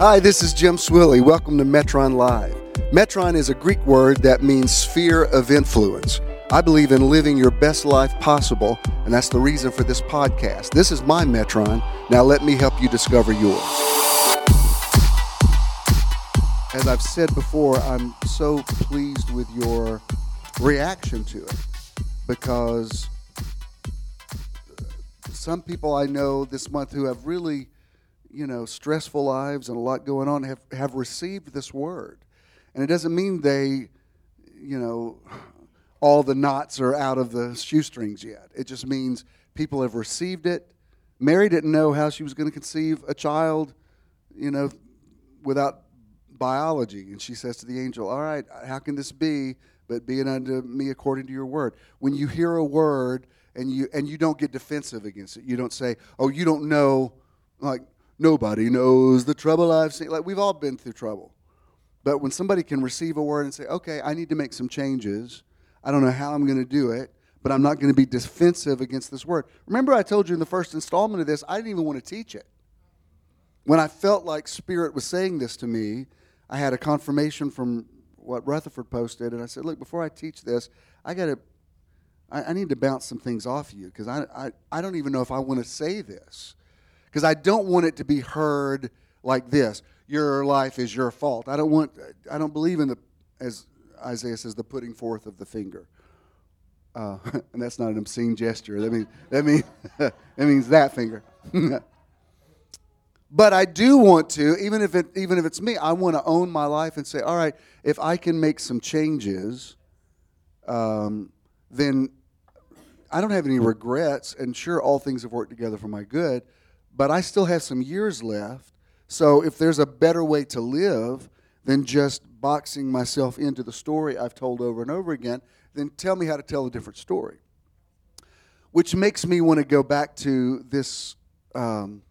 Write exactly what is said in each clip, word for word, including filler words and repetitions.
Hi, this is Jim Swilly. Welcome to Metron Live. Metron is a Greek word that means sphere of influence. I believe in living your best life possible, and that's the reason for this podcast. This is my Metron. Now let me help you discover yours. As I've said before, I'm so pleased with your reaction to it because some people I know this month who have really, you know, stressful lives and a lot going on have, have received this word. And it doesn't mean they, you know, all the knots are out of the shoestrings yet. It just means people have received it. Mary didn't know how she was going to conceive a child, you know, without biology. And she says to the angel, all right, how can this be, but be it unto me according to your word. When you hear a word and you and you don't get defensive against it, you don't say, oh, you don't know, like, nobody knows the trouble I've seen. Like, we've all been through trouble. But when somebody can receive a word and say, okay, I need to make some changes. I don't know how I'm going to do it, but I'm not going to be defensive against this word. Remember I told you in the first installment of this, I didn't even want to teach it. When I felt like Spirit was saying this to me, I had a confirmation from what Rutherford posted, and I said, look, before I teach this, I got to, I, I need to bounce some things off you, because I, I, I don't even know if I want to say this. Because I don't want it to be heard like this. Your life is your fault. I don't want. I don't believe in the, as Isaiah says, the putting forth of the finger. Uh, and that's not an obscene gesture. That means that means that means that finger. But I do want to, even if it even if it's me, I want to own my life and say, all right, if I can make some changes, um, then I don't have any regrets. And sure, all things have worked together for my good. But I still have some years left, so if there's a better way to live than just boxing myself into the story I've told over and over again, then tell me how to tell a different story. Which makes me want to go back to this um,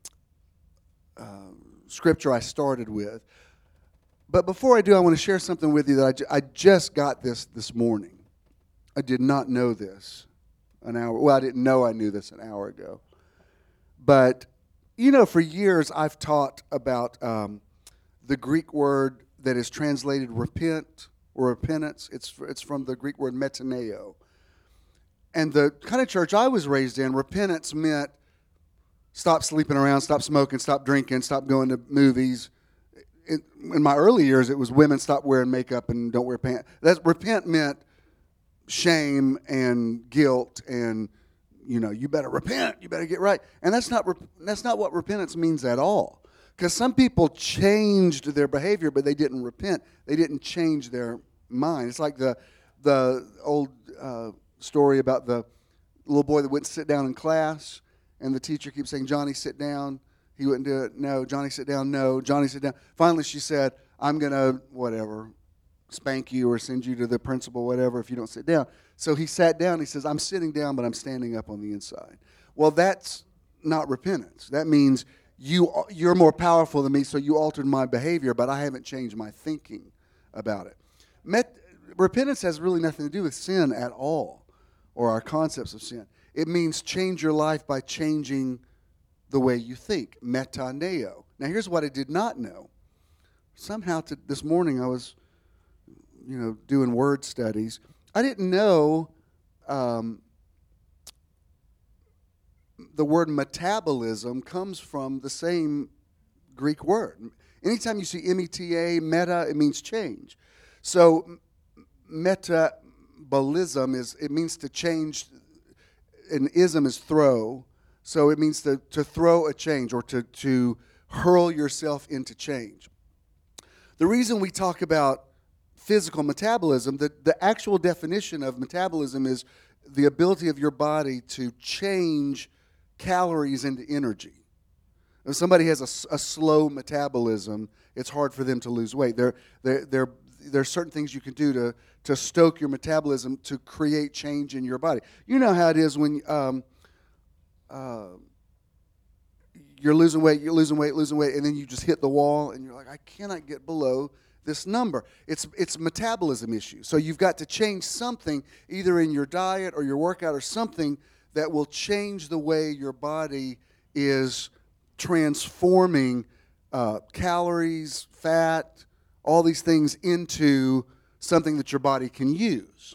uh, scripture I started with. But before I do, I want to share something with you that I, ju- I just got this this morning. I did not know this an hour. Well, I didn't know I knew this an hour ago. But, you know, for years I've taught about um, the Greek word that is translated repent or repentance. It's it's from the Greek word metaneo. And the kind of church I was raised in, repentance meant stop sleeping around, stop smoking, stop drinking, stop going to movies. It, in my early years, it was women stop wearing makeup and don't wear pants. That's, repent meant shame and guilt and, you know, you better repent, you better get right. And that's not that's not what repentance means at all. Because some people changed their behavior, but they didn't repent. They didn't change their mind. It's like the the old uh, story about the little boy that wouldn't sit down in class, and the teacher keeps saying, Johnny, sit down. He wouldn't do it. No. Johnny, sit down. No. Johnny, sit down. Finally, she said, I'm going to, whatever, spank you or send you to the principal, whatever, if you don't sit down. So he sat down. He says, I'm sitting down, but I'm standing up on the inside. Well, that's not repentance. That means you, you're more powerful than me, so you altered my behavior, but I haven't changed my thinking about it. Met, repentance has really nothing to do with sin at all, or our concepts of sin. It means change your life by changing the way you think, metaneo. Now, here's what I did not know. Somehow to, this morning I was, you know, doing word studies. I didn't know um, the word metabolism comes from the same Greek word. Anytime you see M E T A, meta, it means change. So metabolism is, it means to change, and ism is throw. So it means to, to throw a change or to, to hurl yourself into change. The reason we talk about physical metabolism, the, the actual definition of metabolism is the ability of your body to change calories into energy. If somebody has a, a slow metabolism, it's hard for them to lose weight. There, there, there, there are certain things you can do to, to stoke your metabolism to create change in your body. You know how it is when um, uh, you're losing weight, you're losing weight, losing weight, and then you just hit the wall, and you're like, I cannot get below this number. It's it's metabolism issue. So you've got to change something, either in your diet or your workout or something that will change the way your body is transforming uh, calories, fat, all these things into something that your body can use.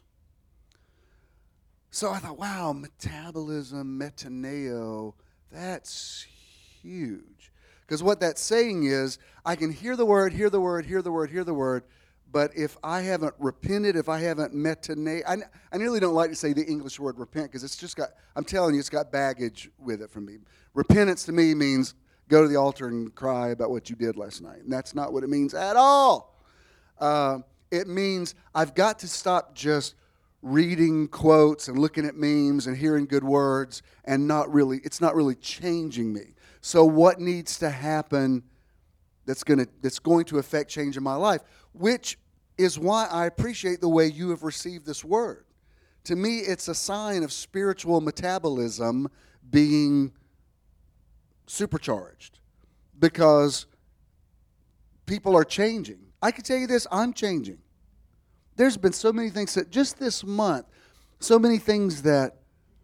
So I thought, wow, metabolism, metaneo, that's huge. Because what that's saying is, I can hear the word, hear the word, hear the word, hear the word, but if I haven't repented, if I haven't metaneo, I, I nearly don't like to say the English word repent, because it's just got, I'm telling you, it's got baggage with it for me. Repentance to me means go to the altar and cry about what you did last night. And that's not what it means at all. Uh, it means I've got to stop just reading quotes and looking at memes and hearing good words and not really, it's not really changing me. So what needs to happen that's going to that's going to affect change in my life, which is why I appreciate the way you have received this word. To me, it's a sign of spiritual metabolism being supercharged, because people are changing. I can tell you this, I'm changing. There's been so many things that just this month, so many things that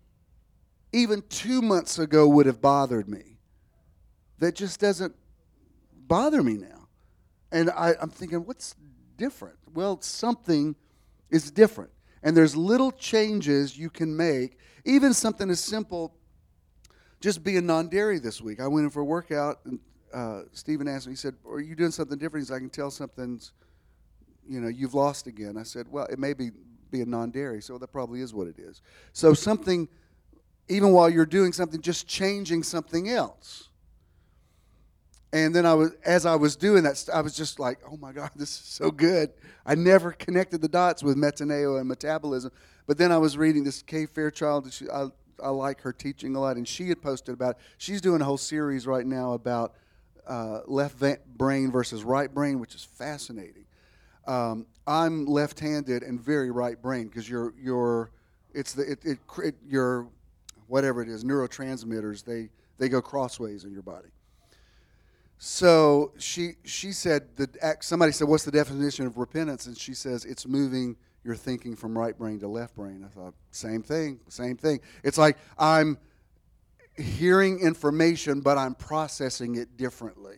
even two months ago would have bothered me, that just doesn't bother me now. And I, I'm thinking, what's different? Well, something is different. And there's little changes you can make, even something as simple, just being non-dairy this week. I went in for a workout, and uh, Stephen asked me, he said, are you doing something different? He said, I can tell something's, you know, you've lost again. I said, well, it may be being non-dairy, so that probably is what it is. So something, even while you're doing something, just changing something else. And then I was, as I was doing that, I was just like, oh my God, this is so good. I never connected the dots with metaneo and metabolism. But then I was reading this Kay Fairchild. She, I, I like her teaching a lot, and she had posted about it. She's doing a whole series right now about uh, left brain versus right brain, which is fascinating. Um, I'm left-handed and very right-brained, because your your it's the it, it, it your whatever it is, neurotransmitters, they they go crossways in your body. So she she said that somebody said, what's the definition of repentance? And she says it's moving your thinking from right brain to left brain. I thought, same thing, same thing. It's like I'm hearing information, but I'm processing it differently.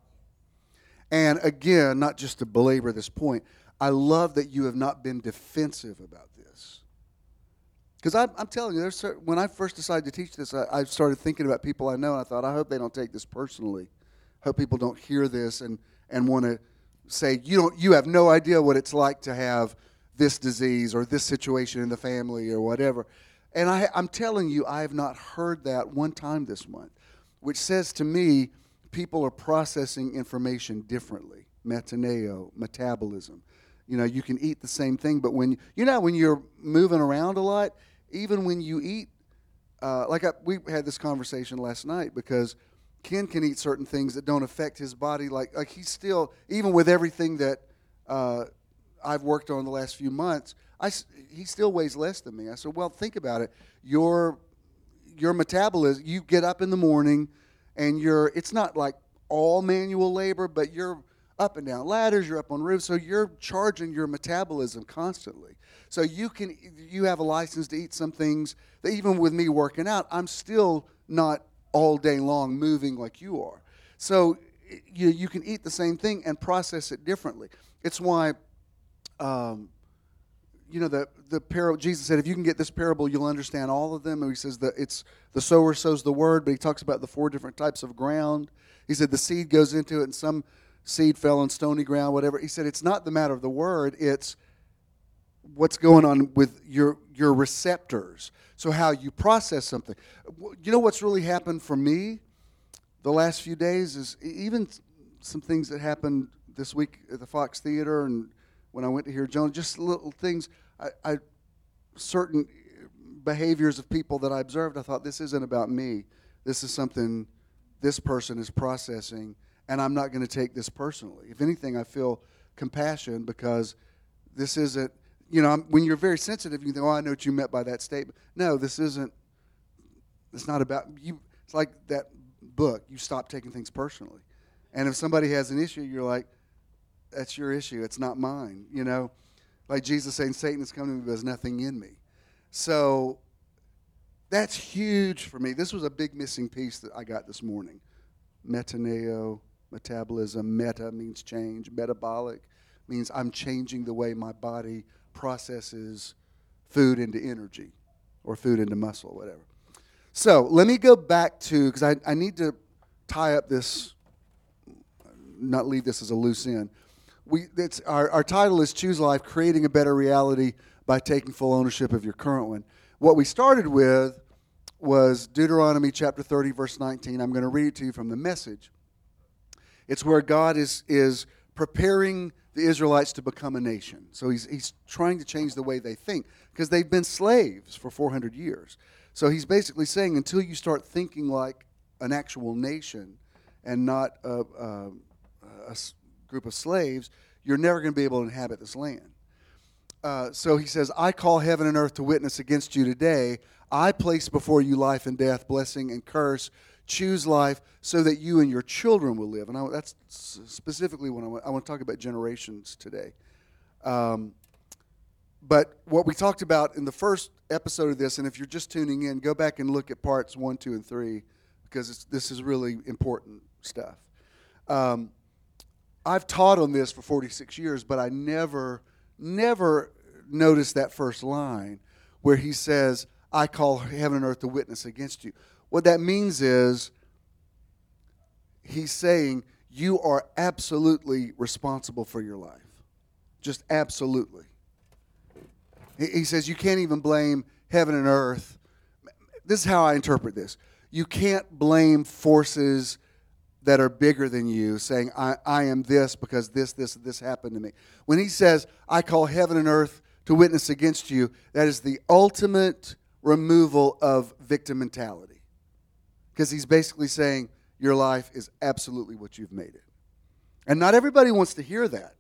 And again, not just to belabor this point, I love that you have not been defensive about this. Because I'm, I'm telling you, there's certain, when I first decided to teach this, I, I started thinking about people I know, and I thought, I hope they don't take this personally. I hope people don't hear this and, and want to say, you don't, you have no idea what it's like to have this disease or this situation in the family or whatever. And I, I'm telling you, I have not heard that one time this month, which says to me, people are processing information differently. Metaneo, metabolism. You know, you can eat the same thing, but when, you know, when you're moving around a lot, even when you eat, uh, like I, we had this conversation last night, because Ken can eat certain things that don't affect his body. Like, like he's still, even with everything that uh, I've worked on the last few months, I, he still weighs less than me. I said, well, think about it. Your, your metabolism, you get up in the morning, and you're, it's not like all manual labor, but you're up and down ladders, you're up on roofs, so you're charging your metabolism constantly. So you can, you have a license to eat some things that even with me working out, I'm still not all day long moving like you are. So you, you can eat the same thing and process it differently. It's why, um, you know, the the parable, Jesus said, if you can get this parable, you'll understand all of them. And he says that it's the sower sows the word, but he talks about the four different types of ground. He said the seed goes into it, and some seed fell on stony ground, whatever. He said it's not the matter of the word, it's what's going on with your your receptors. So how you process something. You know what's really happened for me the last few days is even some things that happened this week at the Fox Theater and when I went to hear Jonah, just little things. I, I certain behaviors of people that I observed, I thought, this isn't about me. This is something this person is processing, and I'm not going to take this personally. If anything, I feel compassion because this isn't, you know, I'm, when you're very sensitive, you think, oh, I know what you meant by that statement. No, this isn't, it's not about you. It's like that book, you stop taking things personally. And if somebody has an issue, you're like, that's your issue. It's not mine, you know. Like Jesus saying, Satan has come to me, but there's nothing in me. So that's huge for me. This was a big missing piece that I got this morning. Metaneo, metabolism. Meta means change. Metabolic means I'm changing the way my body processes food into energy or food into muscle, whatever. So let me go back to, because I, I need to tie up this, not leave this as a loose end. We, it's, our, our title is Choose Life, Creating a Better Reality by Taking Full Ownership of Your Current One. What we started with was Deuteronomy chapter thirty, verse nineteen. I'm going to read it to you from the Message. It's where God is, is preparing the Israelites to become a nation. So he's, he's trying to change the way they think, because they've been slaves for four hundred years. So he's basically saying, until you start thinking like an actual nation and not a, a, a group of slaves, you're never going to be able to inhabit this land. Uh, so he says, I call heaven and earth to witness against you today. I place before you life and death, blessing and curse. Choose life so that you and your children will live. And I, that's specifically what I want, I want to talk about generations today. Um, but what we talked about in the first episode of this, and if you're just tuning in, go back and look at parts one, two, and three, because it's, this is really important stuff. Um, I've taught on this for forty-six years, but I never, never noticed that first line where he says, I call heaven and earth to witness against you. What that means is he's saying you are absolutely responsible for your life. Just absolutely. He says you can't even blame heaven and earth. This is how I interpret this. You can't blame forces that are bigger than you, saying, I, I am this because this, this, this happened to me. When he says, I call heaven and earth to witness against you, that is the ultimate removal of victim mentality. Because he's basically saying, your life is absolutely what you've made it. And not everybody wants to hear that.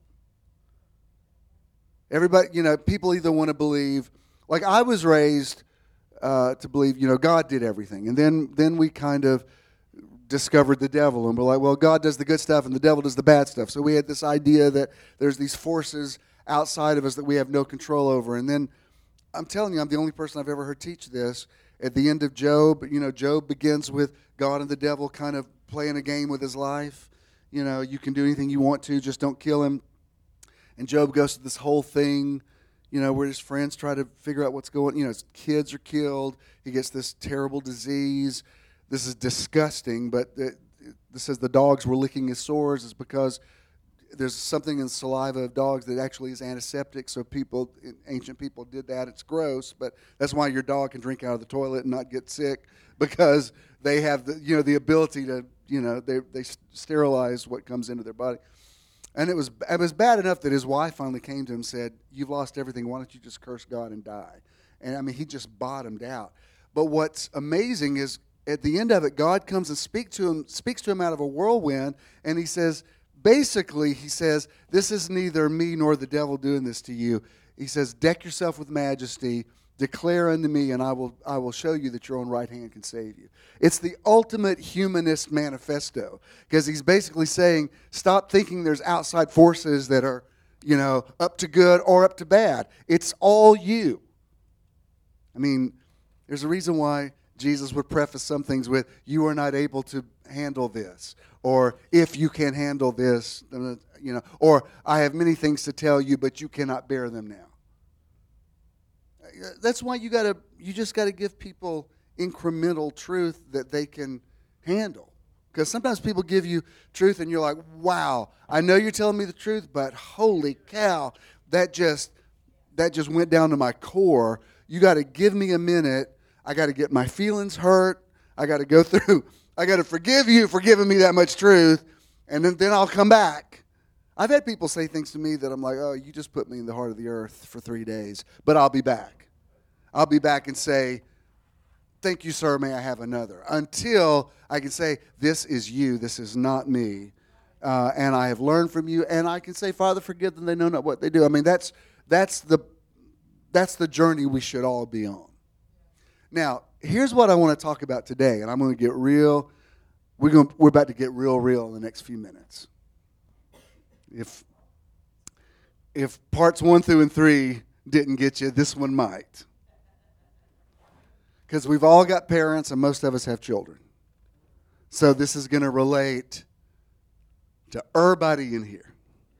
Everybody, you know, people either want to believe, like I was raised uh, to believe, you know, God did everything. And then, then we kind of discovered the devil, and we're like, well, God does the good stuff and the devil does the bad stuff. So we had this idea that there's these forces outside of us that we have no control over. And then I'm telling you, I'm the only person I've ever heard teach this. At the end of Job, you know, Job begins with God and the devil kind of playing a game with his life. You know, you can do anything you want to, just don't kill him. And Job goes through this whole thing, you know, where his friends try to figure out what's going on. You know, his kids are killed. He gets this terrible disease. This is disgusting, but it, this says the dogs were licking his sores. It's because there's something in the saliva of dogs that actually is antiseptic, so people, ancient people did that. It's gross, but that's why your dog can drink out of the toilet and not get sick, because they have the, you know, the ability to, you know, they they sterilize what comes into their body. And it was it was bad enough that his wife finally came to him and said, you've lost everything, why don't you just curse God and die? And I mean, he just bottomed out. But what's amazing is at the end of it, God comes and speak to him, speaks to him out of a whirlwind, and he says, basically, he says, this is neither me nor the devil doing this to you. He says, deck yourself with majesty, declare unto me, and I will I will show you that your own right hand can save you. It's the ultimate humanist manifesto, because he's basically saying, stop thinking there's outside forces that are, you know, up to good or up to bad. It's all you. I mean, there's a reason why Jesus would preface some things with, you are not able to handle this, or if you can handle this, you know, or I have many things to tell you, but you cannot bear them now. That's why you gotta, you just got to give people incremental truth that they can handle. Because sometimes people give you truth and you're like, wow, I know you're telling me the truth, but holy cow, that just, that just went down to my core. You got to give me a minute. I got to get my feelings hurt. I got to go through, I got to forgive you for giving me that much truth, and then, then I'll come back. I've had people say things to me that I'm like, oh, you just put me in the heart of the earth for three days, but I'll be back. I'll be back and say, thank you, sir, may I have another? Until I can say, this is you, this is not me, uh, and I have learned from you, and I can say, Father, forgive them, they know not what they do. I mean, that's that's the that's the journey we should all be on. Now, here's what I want to talk about today, and I'm going to get real. We're going. We're about to get real, real in the next few minutes. If if parts one through and three didn't get you, this one might, because we've all got parents, and most of us have children. So this is going to relate to everybody in here.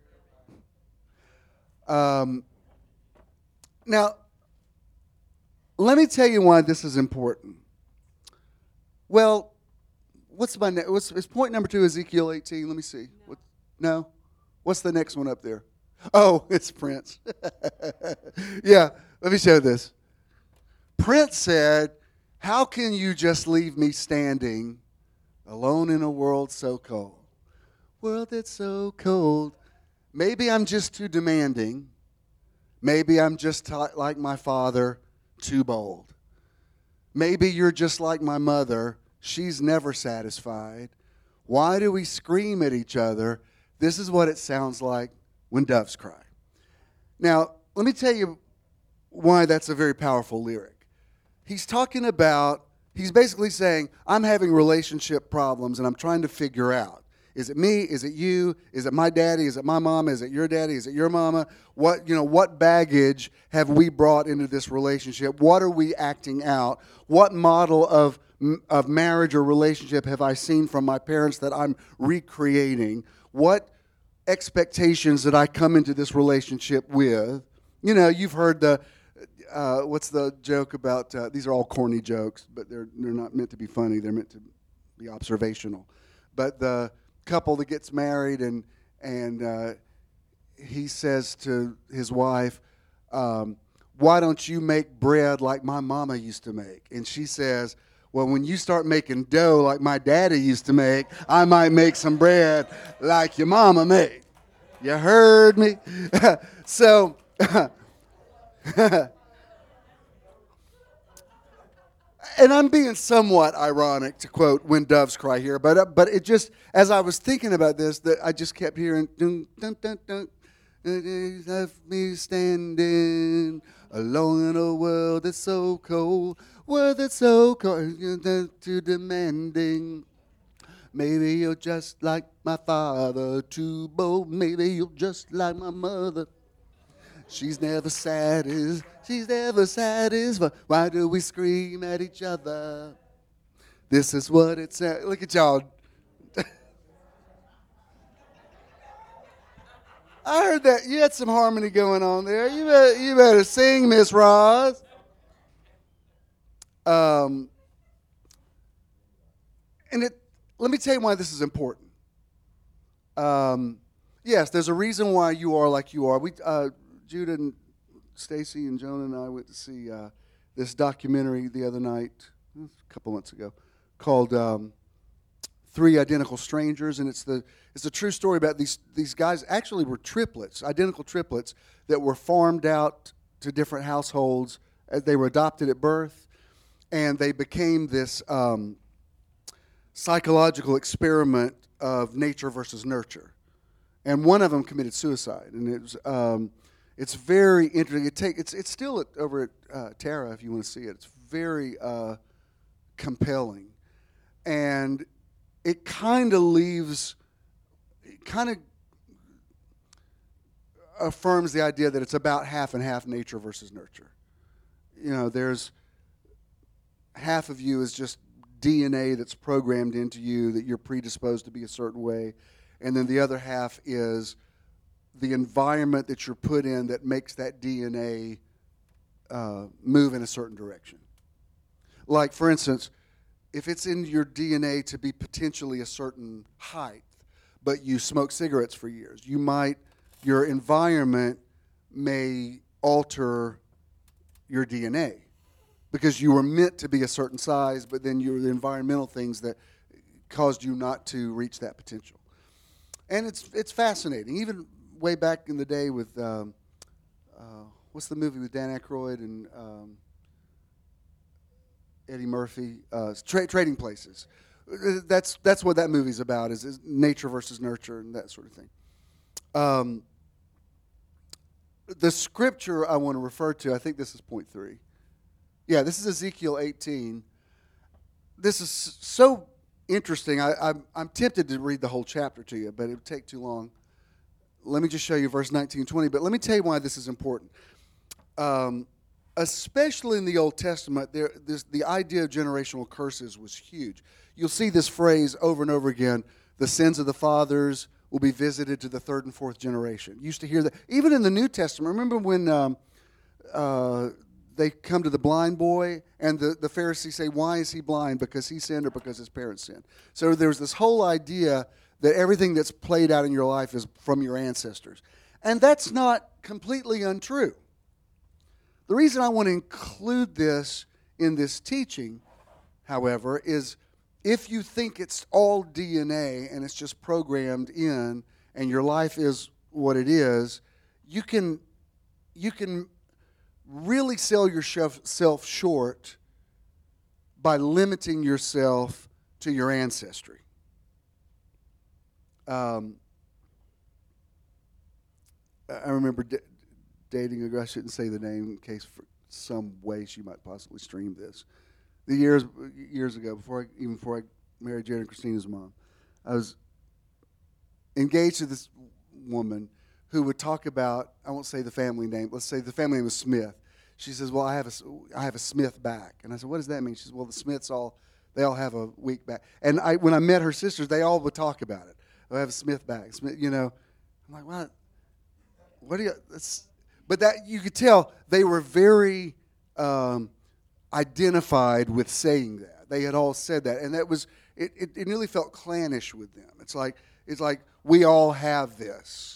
Um, now, let me tell you why this is important. Well, what's my ne- what's is point number two Ezekiel eighteen? Let me see. No. What, no? What's the next one up there? Oh, it's Prince. Yeah, let me show this. Prince said, "How can you just leave me standing alone in a world so cold? World that's so cold. Maybe I'm just too demanding. Maybe I'm just t- like my father, too bold. Maybe you're just like my mother. She's never satisfied. Why do we scream at each other? This is what it sounds like when doves cry." Now, let me tell you why that's a very powerful lyric. He's talking about, he's basically saying, I'm having relationship problems and I'm trying to figure out, is it me? Is it you? Is it my daddy? Is it my mama? Is it your daddy? Is it your mama? What, you know, what baggage have we brought into this relationship? What are we acting out? What model of, of marriage or relationship have I seen from my parents that I'm recreating? What expectations that I come into this relationship with? You know, you've heard the, uh, what's the joke about, uh, these are all corny jokes, but they're they're not meant to be funny. They're meant to be observational. But the couple that gets married and and uh, he says to his wife, um, why don't you make bread like my mama used to make? And she says, well, when you start making dough like my daddy used to make, I might make some bread like your mama made. You heard me? So, and I'm being somewhat ironic to quote "When Doves Cry" here, but uh, but it just, as I was thinking about this, that I just kept hearing dun dun dun dun. Left me standing alone in a world that's so cold, world that's so cold, too demanding. Maybe you're just like my father, too bold. Maybe you're just like my mother. She's never satisfied. She's never satisfied. Why do we scream at each other? This is what it's at. Look at y'all. I heard that. You had some harmony going on there. You better, you better sing, Miss Roz. Um, and it, let me tell you why this is important. Um, yes, there's a reason why you are like you are. We, uh, Judah and Stacy and Jonah and I went to see uh, this documentary the other night, a couple months ago, called um, Three Identical Strangers, and it's the it's a true story about these these guys. Actually, were triplets, identical triplets that were farmed out to different households. As they were adopted at birth, and they became this um, psychological experiment of nature versus nurture. And one of them committed suicide, and it was um, it's very interesting. It take it's it's still at, over at uh, Tara if you want to see it. It's very uh, compelling, and it kind of leaves, it kind of affirms the idea that it's about half and half nature versus nurture. You know, there's half of you is just D N A that's programmed into you that you're predisposed to be a certain way, and then the other half is the environment that you're put in that makes that D N A uh, move in a certain direction. Like, for instance, if it's in your D N A to be potentially a certain height, but you smoke cigarettes for years, you might, your environment may alter your D N A because you were meant to be a certain size, but then you're the environmental things that caused you not to reach that potential. And it's it's fascinating. Even way back in the day with, um, uh, what's the movie with Dan Aykroyd and um, Eddie Murphy, uh, tra- Trading Places. That's that's what that movie's about, is, is nature versus nurture and that sort of thing. Um, the scripture I want to refer to, I think this is point three. Yeah, this is Ezekiel eighteen. This is so interesting. I, I'm, I'm tempted to read the whole chapter to you, but it would take too long. Let me just show you verse nineteen, twenty. But let me tell you why this is important. Um, especially in the Old Testament, there, this, the idea of generational curses was huge. You'll see this phrase over and over again, the sins of the fathers will be visited to the third and fourth generation. You used to hear that. Even in the New Testament, remember when um, uh, they come to the blind boy and the, the Pharisees say, why is he blind? Because he sinned or because his parents sinned? So there's this whole idea that everything that's played out in your life is from your ancestors. And that's not completely untrue. The reason I want to include this in this teaching, however, is if you think it's all D N A and it's just programmed in and your life is what it is, you can you can really sell yourself short by limiting yourself to your ancestry. Um, I remember d- dating a girl, I shouldn't say the name in case for some way she might possibly stream this. The years years ago, before I, even before I married Jared and Christina's mom, I was engaged to this woman who would talk about, I won't say the family name, let's say the family name was Smith. She says, well, I have a, I have a Smith back. And I said, what does that mean? She says, well, the Smiths all, they all have a weak back. And I, when I met her sisters, they all would talk about it. I have a Smith back, Smith, you know. I'm like, what? What do you, that's, but that, you could tell they were very um, identified with saying that. They had all said that. And that was, it, it, it nearly felt clannish with them. It's like, it's like, we all have this.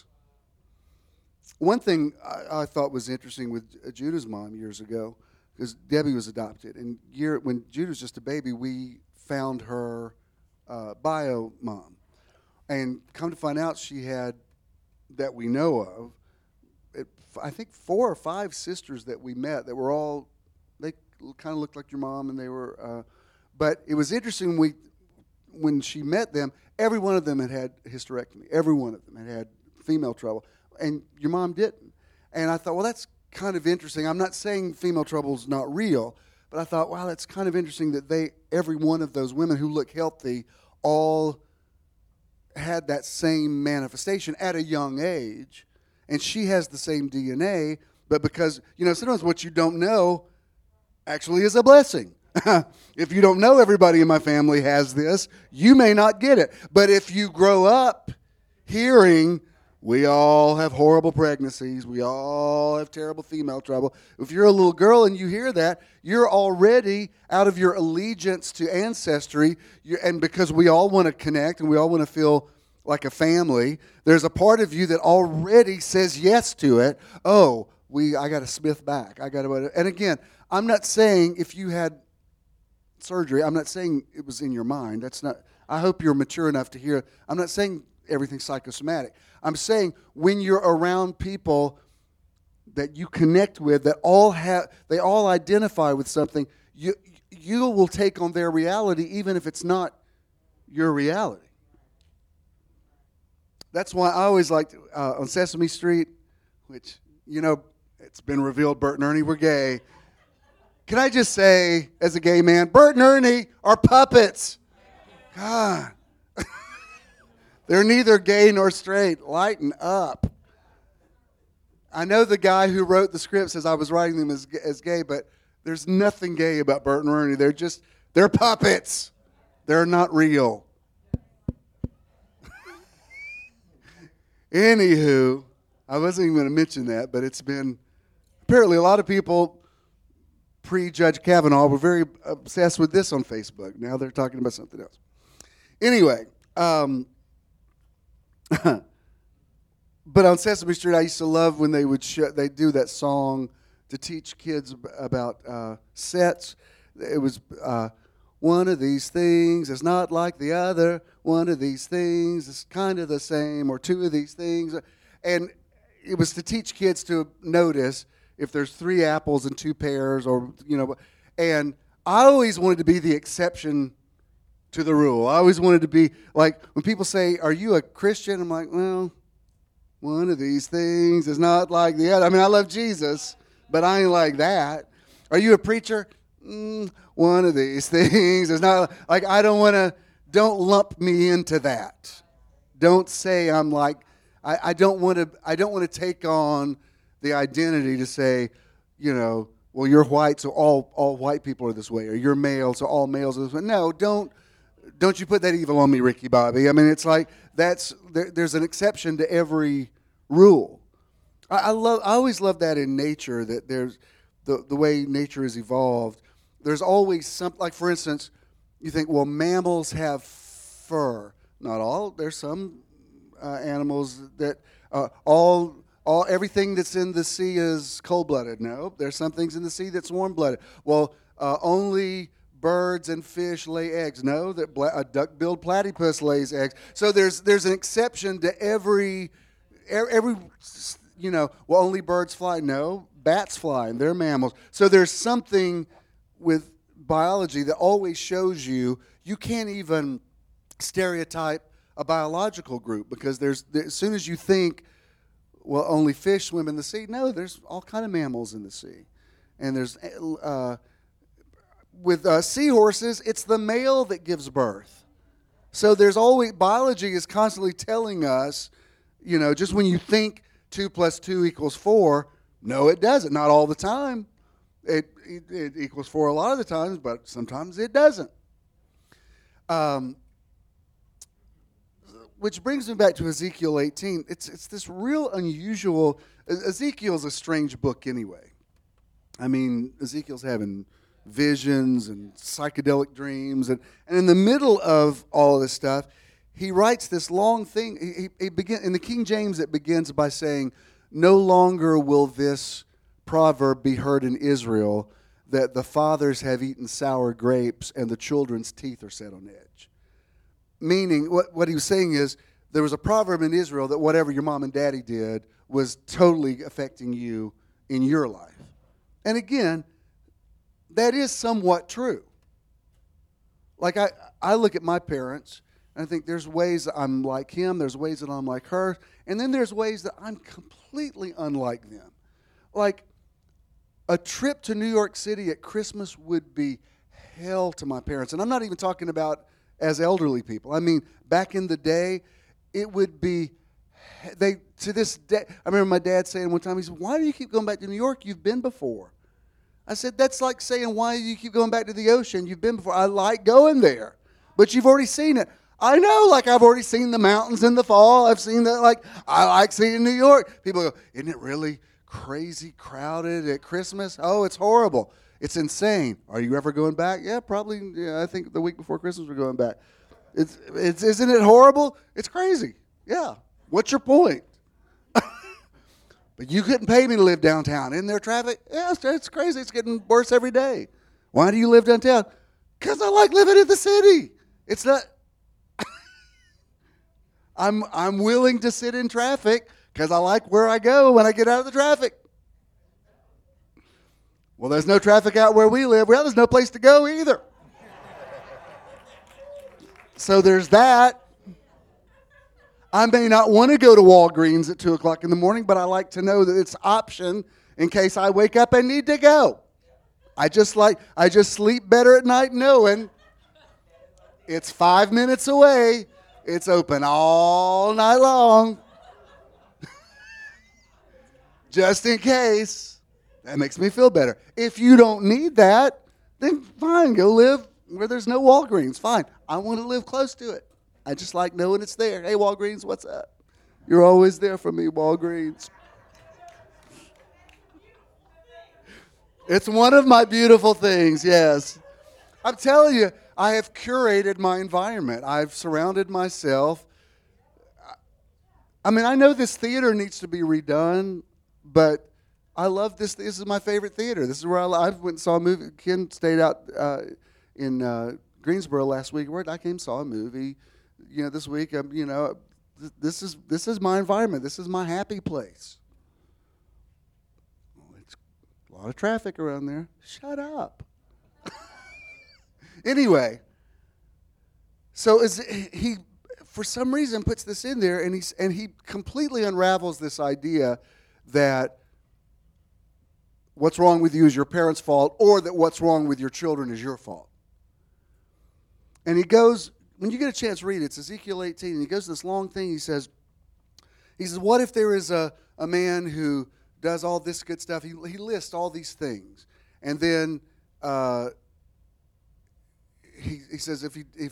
One thing I, I thought was interesting with Judah's mom years ago, because Debbie was adopted, and year, when Judah was just a baby, we found her uh, bio mom. And come to find out, she had, that we know of, it, I think four or five sisters that we met that were all, they kind of looked like your mom, and they were, uh, but it was interesting we, when she met them, every one of them had had hysterectomy. Every one of them had had female trouble. And your mom didn't. And I thought, well, that's kind of interesting. I'm not saying female trouble is not real, but I thought, wow, that's kind of interesting that they, every one of those women who look healthy, all had that same manifestation at a young age. And she has the same D N A, but because, you know, sometimes what you don't know actually is a blessing. If you don't know everybody in my family has this, you may not get it. But if you grow up hearing, we all have horrible pregnancies, we all have terrible female trouble, if you're a little girl and you hear that, you're already out of your allegiance to ancestry, you're, and because we all want to connect and we all want to feel like a family, there's a part of you that already says yes to it. Oh, we, I got a Smith back. I got to, and again, I'm not saying if you had surgery, I'm not saying it was in your mind. That's not, I hope you're mature enough to hear. I'm not saying everything's psychosomatic. I'm saying when you're around people that you connect with that all have, they all identify with something, you you will take on their reality even if it's not your reality. That's why I always liked uh, on Sesame Street, which, you know, it's been revealed Bert and Ernie were gay. Can I just say, as a gay man, Bert and Ernie are puppets. God. They're neither gay nor straight. Lighten up. I know the guy who wrote the script says I was writing them as, as gay, but there's nothing gay about Bert and Ernie. They're just, they're puppets. They're not real. Anywho, I wasn't even going to mention that, but it's been, apparently a lot of people pre-Judge Kavanaugh were very obsessed with this on Facebook. Now they're talking about something else. Anyway, um, but on Sesame Street, I used to love when they would show, they do that song to teach kids about uh, sets. It was uh, one of these things is not like the other. One of these things is kind of the same, or two of these things. And it was to teach kids to notice if there's three apples and two pears, or, you know. And I always wanted to be the exception to the rule. I always wanted to be, like, when people say, are you a Christian? I'm like, well, one of these things is not like the other. I mean, I love Jesus, but I ain't like that. Are you a preacher? Mm, one of these things is not, like, I don't want to, don't lump me into that. Don't say I'm like, I, I don't want to, I don't want to take on the identity to say, you know, well, you're white, so all, all white people are this way, or you're male, so all males are this way. No, don't, don't you put that evil on me, Ricky Bobby. I mean, it's like that's there, there's an exception to every rule. I, I love. I always love that in nature, that there's the the way nature is evolved. There's always something. Like, for instance, you think, well, mammals have fur. Not all. There's some uh, animals that uh, all all everything that's in the sea is cold-blooded. No, there's some things in the sea that's warm-blooded. Well, uh, only birds and fish lay eggs. No, that bla- a duck-billed platypus lays eggs. So there's there's an exception to every every you know. Well, only birds fly. No, bats fly, and they're mammals. So there's something with biology that always shows you you can't even stereotype a biological group, because there's there, as soon as you think, well, only fish swim in the sea. No, there's all kind of mammals in the sea, and there's uh, with uh, seahorses, it's the male that gives birth. So there's always biology is constantly telling us, you know, just when you think two plus two equals four, no, it doesn't. Not all the time. It, it, it equals four a lot of the times, but sometimes it doesn't. Um, which brings me back to Ezekiel eighteen. It's it's this real unusual. Ezekiel's a strange book anyway. I mean, Ezekiel's having visions and psychedelic dreams, and, and in the middle of all of this stuff, he writes this long thing. He, he, he begin in the King James. It begins by saying, "No longer will this proverb be heard in Israel, that the fathers have eaten sour grapes and the children's teeth are set on edge." Meaning, what, what he was saying is, there was a proverb in Israel that whatever your mom and daddy did was totally affecting you in your life. And again, that is somewhat true. Like, I, I look at my parents, and I think there's ways that I'm like him, there's ways that I'm like her, and then there's ways that I'm completely unlike them. Like, a trip to New York City at Christmas would be hell to my parents. And I'm not even talking about as elderly people. I mean, back in the day, it would be, they to this day, I remember my dad saying one time, he said, "Why do you keep going back to New York? You've been before." I said, "That's like saying, why do you keep going back to the ocean? You've been before." "I like going there, but you've already seen it." "I know, like I've already seen the mountains in the fall. I've seen that, like, I like seeing New York." People go, "Isn't it really crazy crowded at Christmas?" "Oh, it's horrible. It's insane." "Are you ever going back?" "Yeah, probably. Yeah, I think the week before Christmas we're going back." It's, it's isn't it horrible? It's crazy. Yeah. What's your point? "But you couldn't pay me to live downtown. Isn't there traffic?" "Yeah, it's, it's crazy. It's getting worse every day." "Why do you live downtown?" "Because I like living in the city. It's not." I'm I'm willing to sit in traffic because I like where I go when I get out of the traffic. "Well, there's no traffic out where we live." "Well, there's no place to go either." So there's that. I may not want to go to Walgreens at two o'clock in the morning, but I like to know that it's an option in case I wake up and need to go. I just like I just sleep better at night knowing it's five minutes away. It's open all night long. Just in case. That makes me feel better. If you don't need that, then fine, go live where there's no Walgreens. Fine. I want to live close to it. I just like knowing it's there. "Hey, Walgreens, what's up? You're always there for me, Walgreens." It's one of my beautiful things, yes. I'm telling you, I have curated my environment. I've surrounded myself. I mean, I know this theater needs to be redone, but I love this. This is my favorite theater. This is where I, I went and saw a movie. Ken stayed out uh, in uh, Greensboro last week. Where I came and saw a movie. You know, this week, um, you know, th- this is this is my environment. This is my happy place. Well, it's a lot of traffic around there. Shut up. Anyway, so is he, for some reason, puts this in there, and he's and he completely unravels this idea that what's wrong with you is your parents' fault, or that what's wrong with your children is your fault. And he goes, when you get a chance, read it. It's Ezekiel eighteen, and he goes to this long thing. He says, he says, what if there is a, a man who does all this good stuff? He, he lists all these things. And then uh, he, he says, if he if he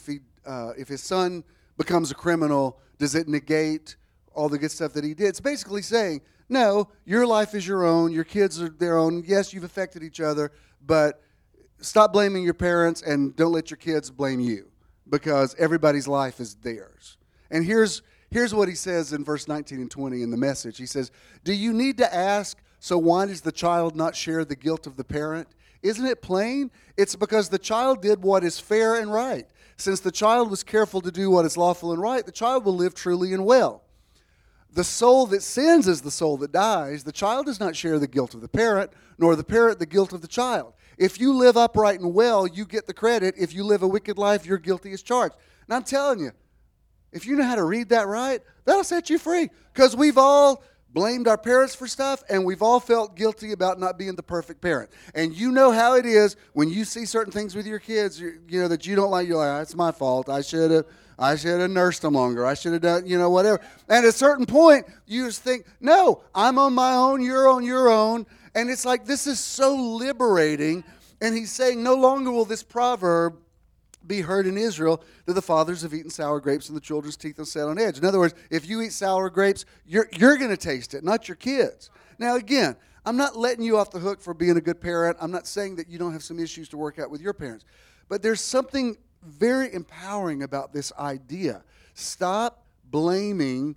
uh, if his son becomes a criminal, does it negate all the good stuff that he did? It's basically saying, no, your life is your own, your kids are their own. Yes, you've affected each other, but stop blaming your parents and don't let your kids blame you, because everybody's life is theirs. And here's here's what he says in verse nineteen and twenty in the Message. He says, do you need to ask, so why does the child not share the guilt of the parent? Isn't it plain? It's because the child did what is fair and right. Since the child was careful to do what is lawful and right, the child will live truly and well. The soul that sins is the soul that dies. The child does not share the guilt of the parent, nor the parent the guilt of the child. If you live upright and well, you get the credit. If you live a wicked life, you're guilty as charged. And I'm telling you, if you know how to read that right, that'll set you free. Because we've all blamed our parents for stuff, and we've all felt guilty about not being the perfect parent. And you know how it is when you see certain things with your kids, you, you know, that you don't like. You're like, oh, it's my fault. I should have, I should have nursed them longer. I should have done, you know, whatever. And at a certain point, you just think, no, I'm on my own. You're on your own. And it's like, this is so liberating. And he's saying, no longer will this proverb be heard in Israel that the fathers have eaten sour grapes and the children's teeth are set on edge. In other words, if you eat sour grapes, you're you're going to taste it, not your kids. Now, again, I'm not letting you off the hook for being a good parent. I'm not saying that you don't have some issues to work out with your parents. But there's something very empowering about this idea. Stop blaming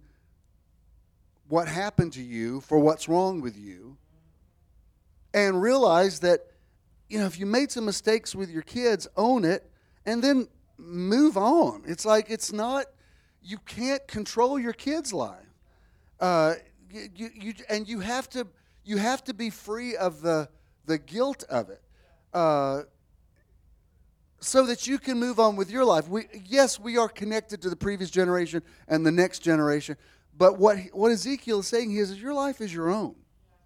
what happened to you for what's wrong with you, and realize that, you know, if you made some mistakes with your kids, own it, and then move on. It's like, it's not, you can't control your kid's life. Uh, you, you, you, and you have to you have to be free of the, the guilt of it, uh, so that you can move on with your life. We, yes, we are connected to the previous generation and the next generation, but what, what Ezekiel is saying here is, is your life is your own.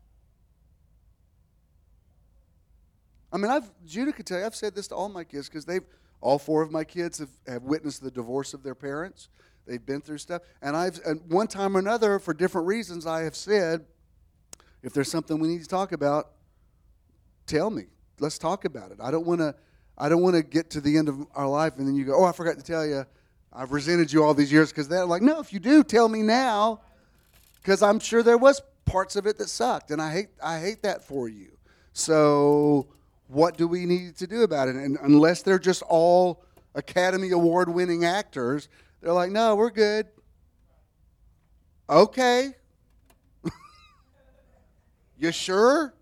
I mean, I've Judah could tell you, I've said this to all my kids, because they've, all four of my kids have, have witnessed the divorce of their parents. They've been through stuff. And I've, and one time or another, for different reasons, I have said, if there's something we need to talk about, tell me. Let's talk about it. I don't want to I don't want to get to the end of our life and then you go, oh, I forgot to tell you, I've resented you all these years because they're like, no, if you do, tell me now, because I'm sure there was parts of it that sucked, and I hate I hate that for you. So what do we need to do about it? And unless they're just all Academy Award-winning actors, they're like, no, we're good. Okay. You sure?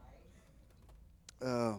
Uh,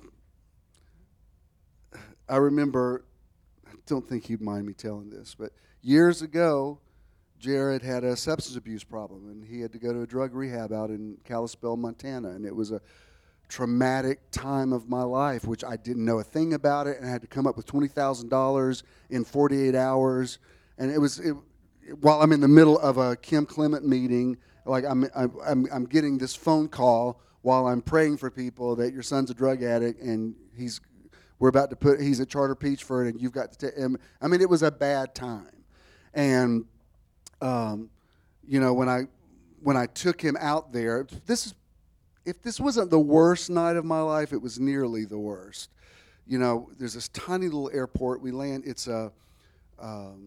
I remember, I don't think he'd mind me telling this, but years ago, Jared had a substance abuse problem, and he had to go to a drug rehab out in Kalispell, Montana, and it was a traumatic time of my life, which I didn't know a thing about it, and I had to come up with twenty thousand dollars in forty-eight hours. And it was, it, while I'm in the middle of a Kim Clement meeting, like I'm, I'm, I'm getting this phone call while I'm praying for people that your son's a drug addict, and he's, we're about to put, he's at Charter Peachford, and you've got to take him. I mean, it was a bad time. And, um, you know, when I, when I took him out there, this is, if this wasn't the worst night of my life, it was nearly the worst. You know, there's this tiny little airport. We land, it's a um,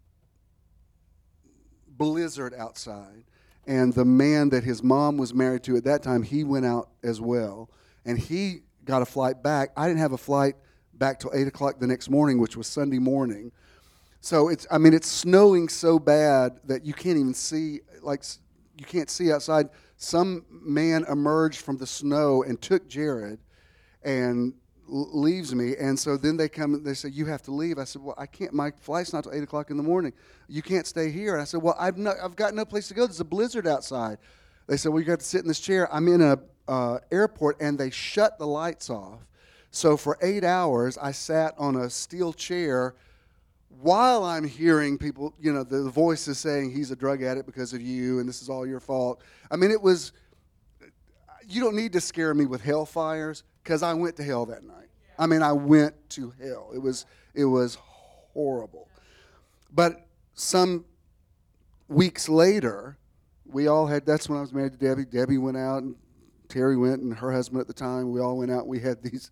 blizzard outside. And the man that his mom was married to at that time, he went out as well. And he got a flight back. I didn't have a flight back till eight o'clock the next morning, which was Sunday morning. So it's, I mean, it's snowing so bad that you can't even see, like, you can't see outside. Some man emerged from the snow and took Jared and l- leaves me. And so then they come and they say, you have to leave. I said, well, I can't. My flight's not till eight o'clock in the morning. You can't stay here. And I said, well, I've, no, I've got no place to go. There's a blizzard outside. They said, well, you got to sit in this chair. I'm in a uh, airport, and they shut the lights off. So for eight hours, I sat on a steel chair while I'm hearing people, you know, the, the voices saying he's a drug addict because of you and this is all your fault. I mean, it was, you don't need to scare me with hellfires, because I went to hell that night. I mean, I went to hell. It was, it was horrible. But some weeks later, we all had, that's when I was married to Debbie. Debbie went out, and Terry went, and her husband at the time, we all went out. We had these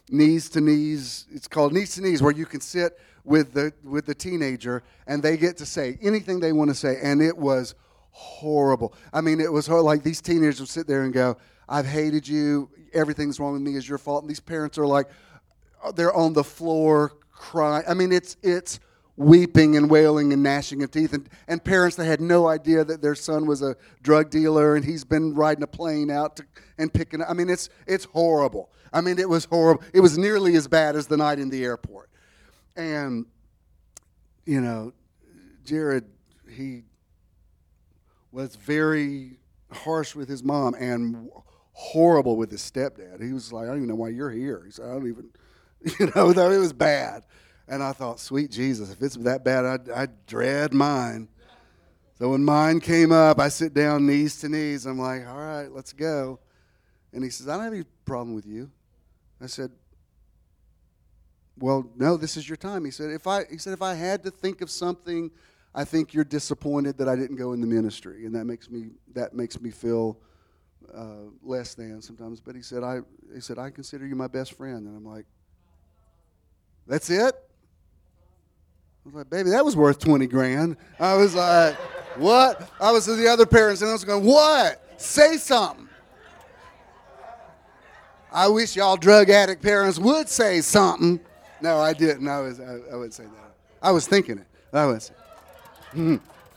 knees to knees. It's called knees to knees, where you can sit with the with the teenager and they get to say anything they want to say. And it was horrible. I mean, it was hor- like these teenagers would sit there and go, "I've hated you. Everything's wrong with me. It's your fault." And these parents are like, they're on the floor crying. I mean, it's it's weeping and wailing and gnashing of teeth. And, and parents that had no idea that their son was a drug dealer and he's been riding a plane out to, and picking up. I mean, it's it's horrible. I mean, it was horrible. It was nearly as bad as the night in the airport. And, you know, Jared, he was very harsh with his mom and horrible with his stepdad. He was like, "I don't even know why you're here." He said, "I don't even," you know, though it was bad. And I thought, sweet Jesus, if it's that bad, I'd, I'd dread mine. So when mine came up, I sit down knees to knees. I'm like, "All right, let's go." And he says, "I don't have any problem with you." I said, "Well, no, this is your time." He said, if I, he said, if I had to think of something, I think you're disappointed that I didn't go in the ministry. And that makes me, that makes me feel uh, less than sometimes. But he said, I, he said, "I consider you my best friend." And I'm like, "That's it?" I was like, "Baby, that was worth twenty grand. I was like, "What?" I was to the other parents, and I was going, "What? Say something." I wish y'all drug addict parents would say something. No, I didn't. I was. I, I wouldn't say that. I was thinking it. I was. Mm-hmm.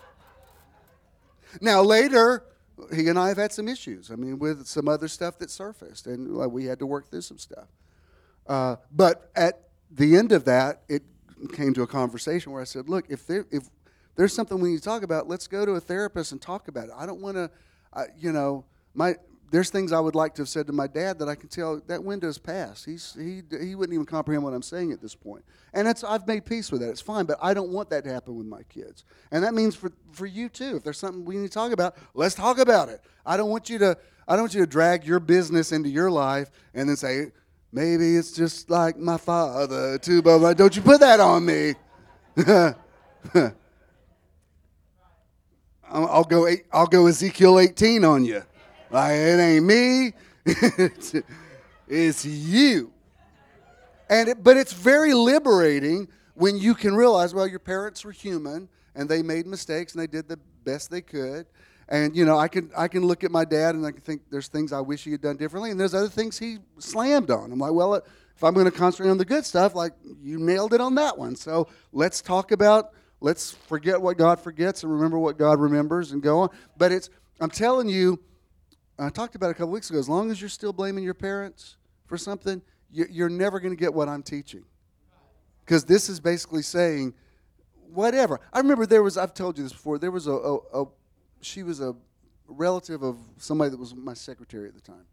Now later, he and I have had some issues. I mean, with some other stuff that surfaced, and uh, we had to work through some stuff. Uh, but at the end of that, it came to a conversation where I said, "Look, if there, if there's something we need to talk about, let's go to a therapist and talk about it. I don't want to, uh, you know, my." There's things I would like to have said to my dad that I can tell that window's passed. He's he he wouldn't even comprehend what I'm saying at this point. And it's I've made peace with that. It's fine, but I don't want that to happen with my kids. And that means for, for you too. If there's something we need to talk about, let's talk about it. I don't want you to I don't want you to drag your business into your life and then say, "Maybe it's just like my father too, but don't you put that on me." I'll go I'll go Ezekiel eighteen on you. Like, it ain't me, it's, it's you. And it, but it's very liberating when you can realize, well, your parents were human and they made mistakes and they did the best they could. And you know, I can I can look at my dad and I can think there's things I wish he had done differently, and there's other things he slammed on. I'm like, well, if I'm going to concentrate on the good stuff, like you nailed it on that one. So let's talk about let's forget what God forgets and remember what God remembers and go on. But it's I'm telling you. I talked about it a couple weeks ago. As long as you're still blaming your parents for something, you're never going to get what I'm teaching. Because this is basically saying, whatever. I remember there was, I've told you this before, there was a, a, a she was a relative of somebody that was my secretary at the time.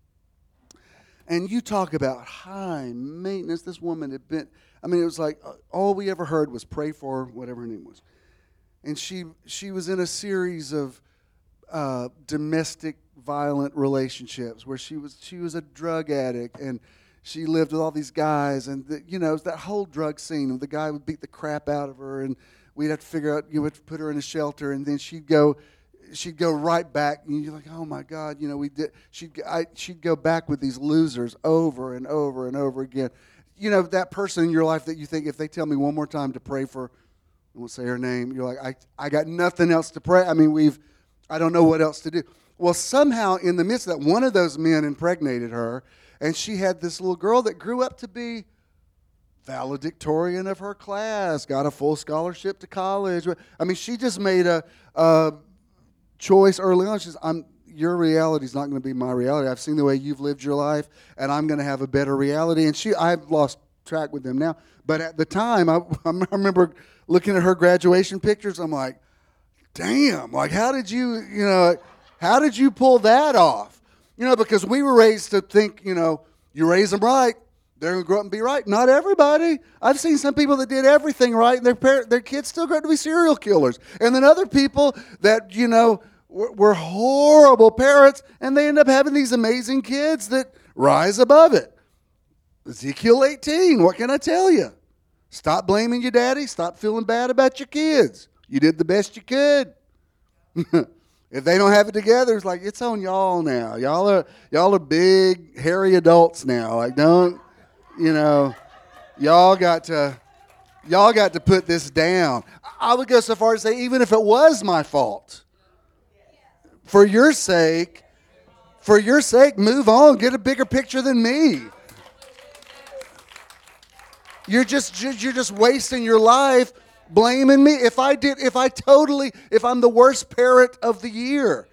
And you talk about high maintenance. This woman had been, I mean, it was like all we ever heard was pray for whatever her name was. And she she was in a series of uh, domestic violent relationships where she was she was a drug addict and she lived with all these guys, and the, you know, that whole drug scene. The guy would beat the crap out of her, and we'd have to figure out, you would put her in a shelter, and then she'd go she'd go right back, and you're like, oh my God, you know, we did. She'd I, she'd go back with these losers over and over and over again. You know, that person in your life that you think if they tell me one more time to pray for, I won't say her name. You're like, I I got nothing else to pray. I mean, we've I don't know what else to do. Well, somehow in the midst of that, one of those men impregnated her, and she had this little girl that grew up to be valedictorian of her class, got a full scholarship to college. I mean, she just made a, a choice early on. She says, I'm, your reality is not going to be my reality. I've seen the way you've lived your life, and I'm going to have a better reality. And she, I've lost track with them now. But at the time, I, I remember looking at her graduation pictures. I'm like, damn, like, how did you, you know, how did you pull that off? You know, because we were raised to think, you know, you raise them right, they're going to grow up and be right. Not everybody. I've seen some people that did everything right, and their parent, their kids still grow up to be serial killers. And then other people that, you know, were, were horrible parents, and they end up having these amazing kids that rise above it. Ezekiel eighteen, what can I tell you? Stop blaming your daddy. Stop feeling bad about your kids. You did the best you could. If they don't have it together, it's like, it's on y'all now. Y'all are y'all are big, hairy adults now. Like, don't, You know, y'all got to, y'all got to put this down. I would go so far as to say, even if it was my fault, for your sake, for your sake, move on. Get a bigger picture than me. You're just you're just wasting your life blaming me. If I did, if I totally, if I'm the worst parent of the year,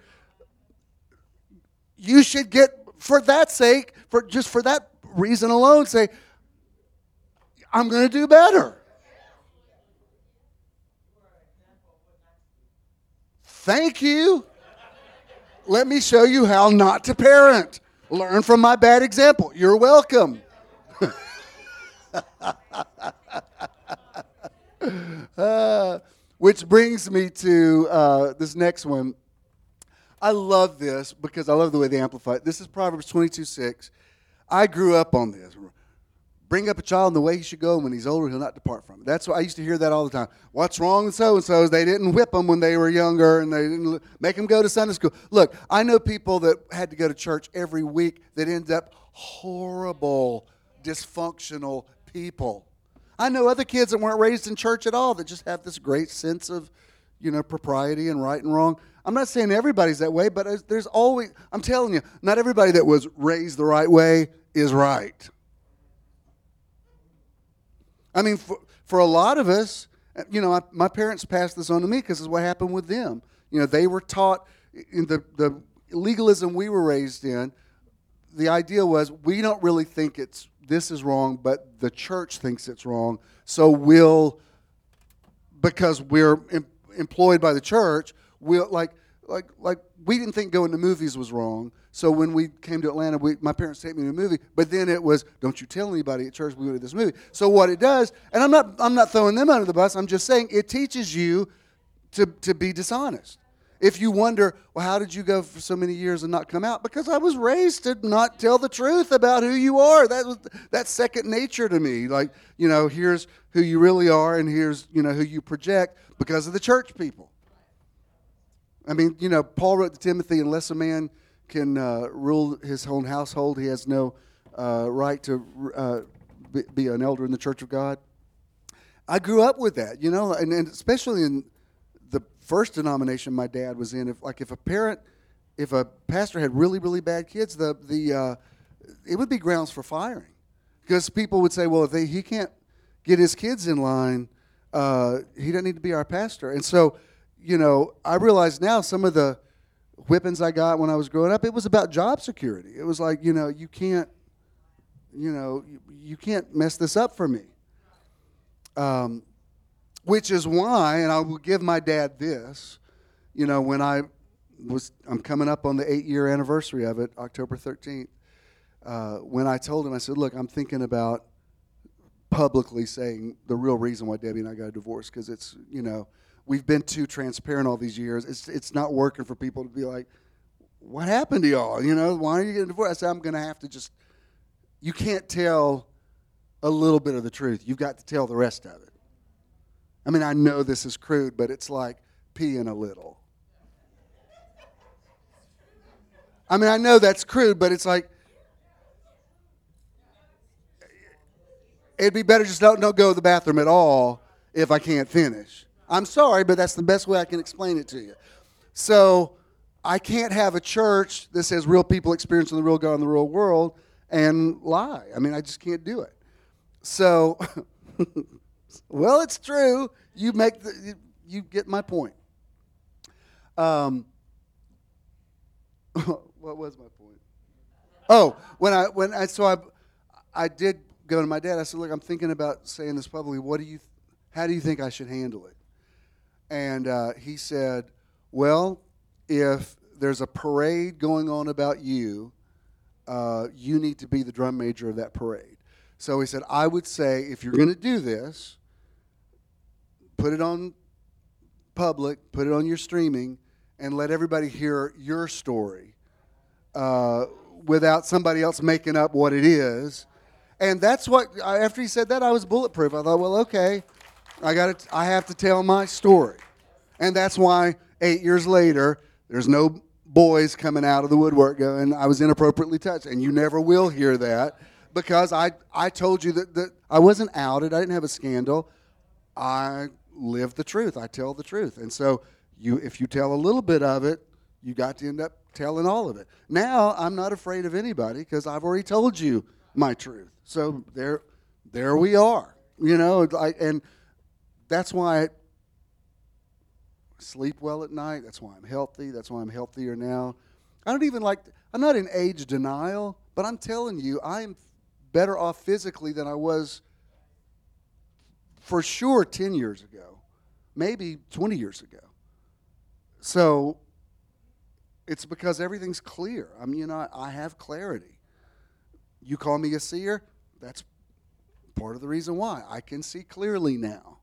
you should get, for that sake, for just for that reason alone, say, I'm going to do better. Thank you. Let me show you how not to parent. Learn from my bad example. You're welcome. uh, which brings me to uh, this next one. I love this because I love the way they amplify it. This is Proverbs twenty-two six. I grew up on this. Bring up a child in the way he should go, and when he's older, he'll not depart from it. That's what I used to hear that all the time. What's wrong with so-and-sos? They didn't whip them when they were younger, and they didn't make them go to Sunday school. Look, I know people that had to go to church every week that ended up horrible, dysfunctional people. I know other kids that weren't raised in church at all that just have this great sense of, you know, propriety and right and wrong. I'm not saying everybody's that way, but there's always, I'm telling you, not everybody that was raised the right way is right. I mean, for, for a lot of us, you know, I, my parents passed this on to me because this is what happened with them. You know, they were taught in the, the legalism we were raised in. The idea was we don't really think it's this is wrong, but the church thinks it's wrong. So we'll, because we're em, employed by the church, we'll like like like we didn't think going to movies was wrong. So when we came to Atlanta, we, my parents take me to a movie, but then it was, don't you tell anybody at church we went to this movie. So what it does, and I'm not I'm not throwing them under the bus, I'm just saying it teaches you to, to be dishonest. If you wonder, well, how did you go for so many years and not come out? Because I was raised to not tell the truth about who you are. That was that's second nature to me. Like, you know, here's who you really are, and here's, you know, who you project because of the church people. I mean, you know, Paul wrote to Timothy, unless a man can uh, rule his own household, he has no uh, right to uh, be, be an elder in the church of God. I grew up with that, you know, and, and especially in the first denomination my dad was in. If like if a parent, if a pastor had really really bad kids, the the uh, it would be grounds for firing, because people would say, well, if they, he can't get his kids in line, uh, he doesn't need to be our pastor. And so, you know, I realize now some of the whippings I got when I was growing up, it was about job security. It was like, you know, you can't, you know, you, you can't mess this up for me. Um, which is why, and I will give my dad this, you know, when I was, I'm coming up on the eight-year anniversary of it, October thirteenth, uh, when I told him, I said, look, I'm thinking about publicly saying the real reason why Debbie and I got a divorce, because it's, you know, we've been too transparent all these years. It's it's not working for people to be like, what happened to y'all? You know, why are you getting divorced? I said, I'm going to have to just, you can't tell a little bit of the truth. You've got to tell the rest of it. I mean, I know this is crude, but it's like peeing a little. I mean, I know that's crude, but it's like, it'd be better just don't, don't go to the bathroom at all if I can't finish. I'm sorry, but that's the best way I can explain it to you. So I can't have a church that says real people experiencing the real God in the real world and lie. I mean, I just can't do it. So, well, it's true. You make the, you, you get my point. Um, what was my point? Oh, when I when I so I I did go to my dad. I said, look, I'm thinking about saying this publicly. What do you? How do you think I should handle it? And uh, he said, well, if there's a parade going on about you, uh, you need to be the drum major of that parade. So he said, I would say, if you're going to do this, put it on public, put it on your streaming, and let everybody hear your story uh, without somebody else making up what it is. And that's what, after he said that, I was bulletproof. I thought, well, okay. I got to. I have to tell my story, and that's why eight years later, there's no boys coming out of the woodwork going, "I was inappropriately touched," and you never will hear that, because I, I told you that, that I wasn't outed. I didn't have a scandal. I live the truth. I tell the truth. And so you, if you tell a little bit of it, you got to end up telling all of it. Now I'm not afraid of anybody because I've already told you my truth. So there, there we are. You know, I, and that's why I sleep well at night. That's why I'm healthy. That's why I'm healthier now. I don't even like, I'm not in age denial, but I'm telling you, I am better off physically than I was for sure ten years ago, maybe twenty years ago. So it's because everything's clear. I mean, you know, I have clarity. You call me a seer, that's part of the reason why. I can see clearly now.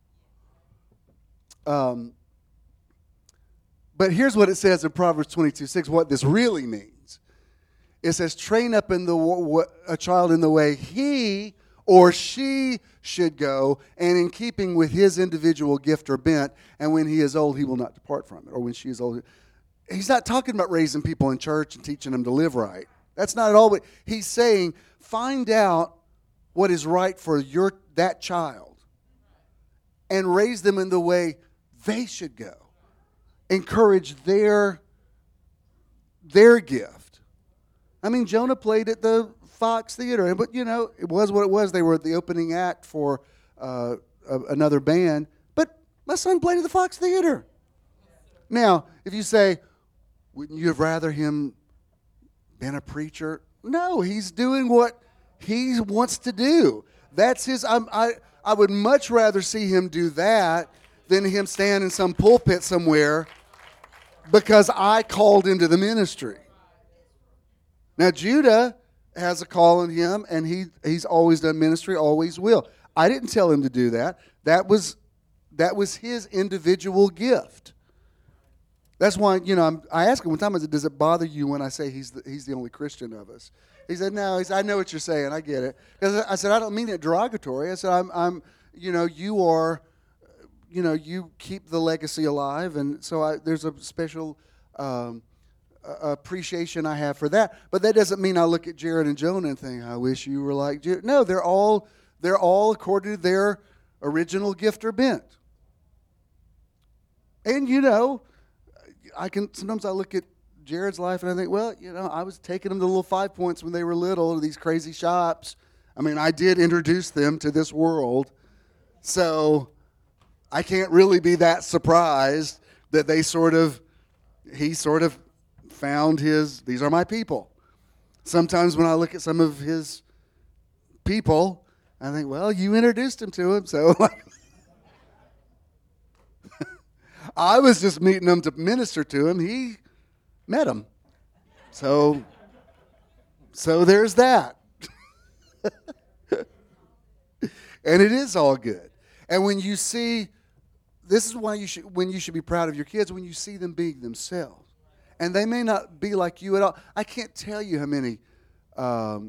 Um, but here's what it says in Proverbs twenty-two six, what this really means. It says, train up in the a child in the way he or she should go, and in keeping with his individual gift or bent, and when he is old, he will not depart from it, or when she is old. He's not talking about raising people in church and teaching them to live right. That's not at all what he's saying. Find out what is right for your that child and raise them in the way they should go. Encourage their, their gift. I mean, Jonah played at the Fox Theater, but you know, it was what it was. They were at the opening act for uh, a, another band, but my son played at the Fox Theater. Now, if you say, wouldn't you have rather him been a preacher? No, he's doing what he wants to do. That's his. I'm, I I would much rather see him do that than him stand in some pulpit somewhere because I called him to the ministry. Now, Judah has a call on him, and he he's always done ministry, always will. I didn't tell him to do that. That was that was his individual gift. That's why, you know, I'm, I asked him one time, I said, does it bother you when I say he's the, he's the only Christian of us? He said, no, he said, I know what you're saying. I get it. Because I said, I don't mean it derogatory. I said, I'm, I'm, you know, you are, you know, you keep the legacy alive. And so I, there's a special um, uh, appreciation I have for that. But that doesn't mean I look at Jared and Jonah and think, I wish you were like Jared. No, they're all, they're all according to their original gift or bent. And, you know, I can sometimes I look at Jared's life and I think, well, you know, I was taking them to little Five Points when they were little, to these crazy shops. I mean, I did introduce them to this world, so I can't really be that surprised that they sort of, he sort of found his, these are my people. Sometimes when I look at some of his people, I think, well, you introduced him to him, so I was just meeting him to minister to him. He met him. So, so there's that. And it is all good. And when you see, this is why you should, when you should be proud of your kids, when you see them being themselves. And they may not be like you at all. I can't tell you how many um,